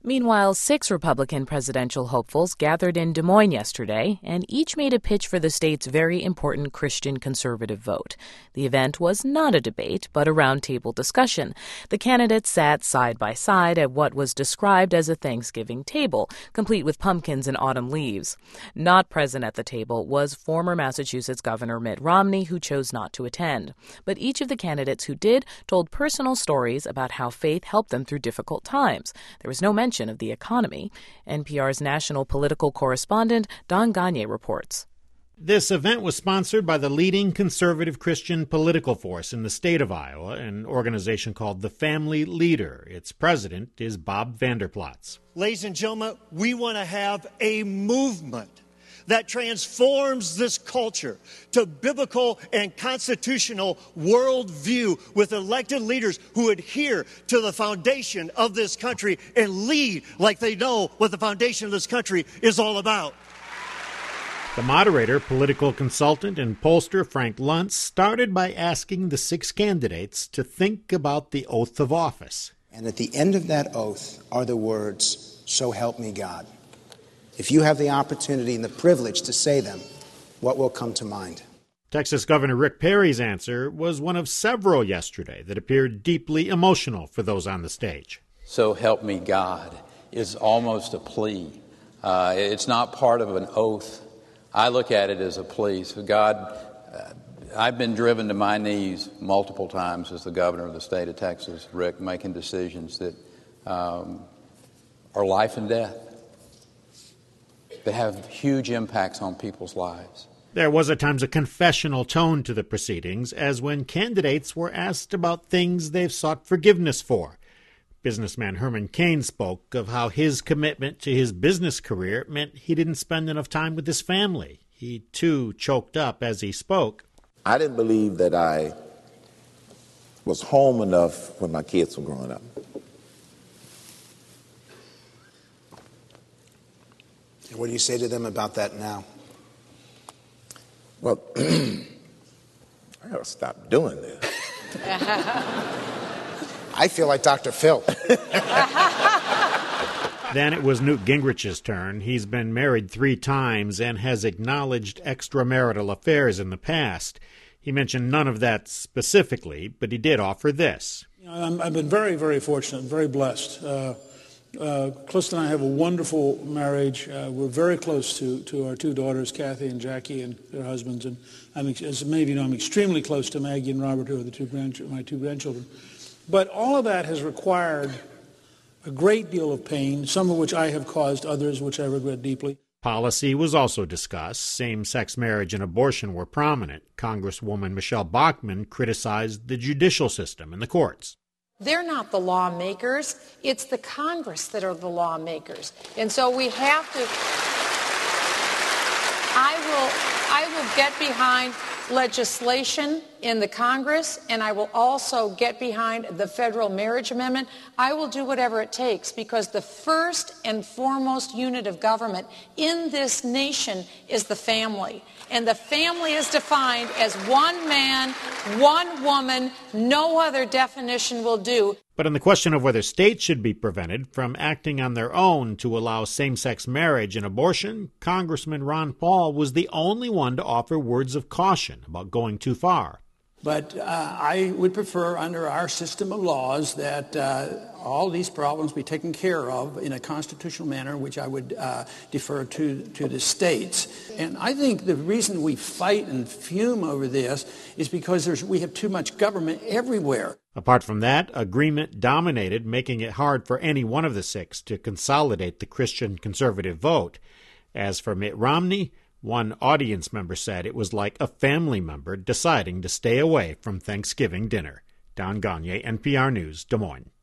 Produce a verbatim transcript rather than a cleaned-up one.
Meanwhile, six Republican presidential hopefuls gathered in Des Moines yesterday, and each made a pitch for the state's very important Christian conservative vote. The event was not a debate, but a roundtable discussion. The candidates sat side by side at what was described as a Thanksgiving table, complete with pumpkins and autumn leaves. Not present at the table was former Massachusetts Governor Mitt Romney, who chose not to attend. But each of the candidates who did told personal stories about how faith helped them through difficult times. There was no mention of the economy. N P R's national political correspondent Don Gonyea reports. This event was sponsored by the leading conservative Christian political force in the state of Iowa, an organization called the Family Leader. Its president is Bob Vander Plaats. Ladies and gentlemen, we want to have a movement that transforms this culture to biblical and constitutional worldview with elected leaders who adhere to the foundation of this country and lead like they know what the foundation of this country is all about. The moderator, political consultant, and pollster Frank Luntz started by asking the six candidates to think about the oath of office. And at the end of that oath are the words, "So help me God." If you have the opportunity and the privilege to say them, what will come to mind? Texas Governor Rick Perry's answer was one of several yesterday that appeared deeply emotional for those on the stage. So help me God is almost a plea. Uh, it's not part of an oath. I look at it as a plea. So God, uh, I've been driven to my knees multiple times as the governor of the state of Texas, Rick, making decisions that um, are life and death, that have huge impacts on people's lives. There was at times a confessional tone to the proceedings, as when candidates were asked about things they've sought forgiveness for. Businessman Herman Cain spoke of how his commitment to his business career meant he didn't spend enough time with his family. He, too, choked up as he spoke. I didn't believe that I was home enough when my kids were growing up. What do you say to them about that now? Well, I gotta stop doing this. I feel like Doctor Phil. Then it was Newt Gingrich's turn. He's been married three times and has acknowledged extramarital affairs in the past. He mentioned none of that specifically, but he did offer this. You know, I'm, I've been very, very fortunate, very blessed. Uh, Uh, Clifton and I have a wonderful marriage. Uh, we're very close to, to our two daughters, Kathy and Jackie, and their husbands. And I'm, as many of you know, I'm extremely close to Maggie and Robert, who are the two grand, my two grandchildren. But all of that has required a great deal of pain, some of which I have caused, others which I regret deeply. Policy was also discussed. Same-sex marriage and abortion were prominent. Congresswoman Michelle Bachmann criticized the judicial system and the courts. They're not the lawmakers. It's the Congress that are the lawmakers. And so we have to, I will, I will get behind legislation in the Congress, and I will also get behind the federal marriage amendment. I will do whatever it takes, because the first and foremost unit of government in this nation is the family. And the family is defined as one man, one woman. No other definition will do. But on the question of whether states should be prevented from acting on their own to allow same-sex marriage and abortion, Congressman Ron Paul was the only one to offer words of caution about going too far. But uh, I would prefer, under our system of laws, that uh, all these problems be taken care of in a constitutional manner, which I would uh, defer to, to the states. And I think the reason we fight and fume over this is because there's, we have too much government everywhere. Apart from that, agreement dominated, making it hard for any one of the six to consolidate the Christian conservative vote. As for Mitt Romney, one audience member said it was like a family member deciding to stay away from Thanksgiving dinner. Don Gonyea, N P R News, Des Moines.